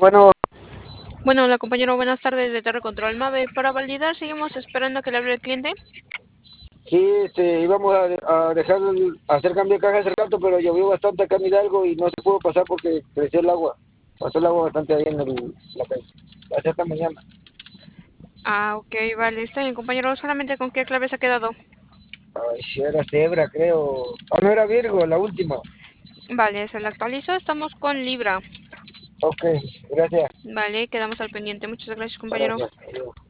Bueno, Bueno, hola compañero, buenas tardes de Torre Control Mave. Para validar, seguimos esperando que le hable el cliente. sí, íbamos a dejar hacer cambio de caja hace rato, pero llovió bastante acá en Hidalgo y no se pudo pasar porque creció el agua. Pasó el agua bastante ahí en la calle. Hasta esta mañana. Ah, ok, vale, está bien compañero. Solamente con qué clave se ha quedado. Ay, si era cebra, creo. Ah, no era Virgo, la última. Vale, se la actualizo. Estamos con Libra. Ok, gracias. Vale, quedamos al pendiente. Muchas gracias compañero. Gracias. Adiós.